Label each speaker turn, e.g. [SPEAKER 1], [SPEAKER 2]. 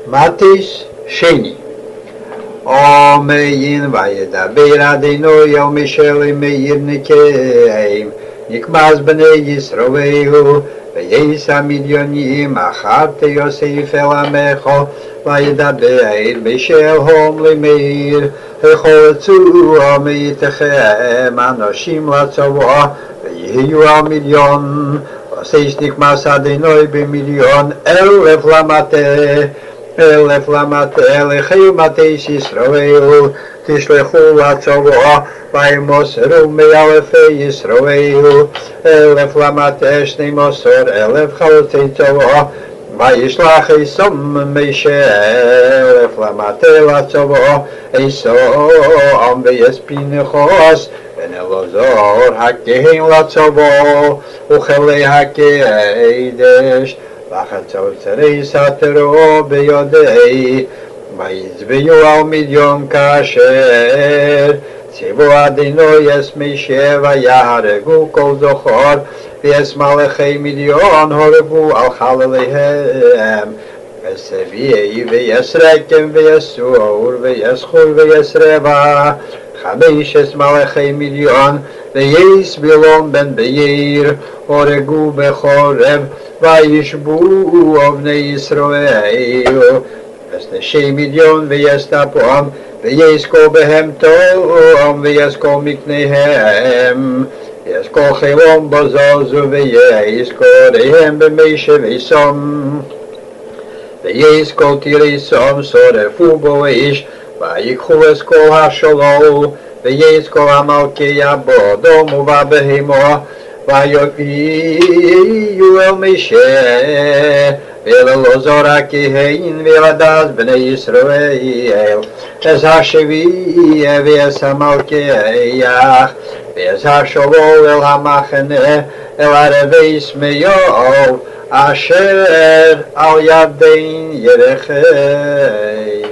[SPEAKER 1] מטיס שני. אומרים וידבר אדוני אל משה למאיר נקיים נקמץ בני ישראל וייסע מדיינים אחת יוסף אל עמך וידבר בשלום למאיר החלצו מאיתכם אנשים לצבא ויהיו על מיליון ועשש נקמץ אדוני במיליון 1,000 למטה 1,000 למטה לחיל מטס ישראל תשלחו לצבא וימסרו מאלפי ישראל 1,000 למטה 12,000 חלוצי צבא וישלח עשום משה 1,000 למטה לצבא עשום ויספינחוס בן אלעזר הכהן לצבא וכלי הקודש וחצוצרי סתרו בידי ויצביעו על מיליון כאשר ציוו אדוני את משה ויהרגו כל זכר ואת מלאכי מיליון הרגו על חלליהם וסביעי ויש רקם ויש סור ויש חור ויש רבע 5 מלאכי מיליון ויש בלעם בן בעיר הרגו בחורב וישבו בני ישראל ושני מיליון ויש תפועם ויש כל בהם תום ויש כל מקניהם יש כל חילום בזוזו ויש קוריהם במי שביסום ויש כל תיריסום שורפו בו איש ויקחו את כל השלו ויש כל המלכיה בודום ובבהמו ויביאו אל משה ואל אלעזר הכהן ואל הדס בני ישראל את השביעי ואת המלכיח ואת השלו אל המחנה אל ערבי סמיוב אשר על ידין ירחם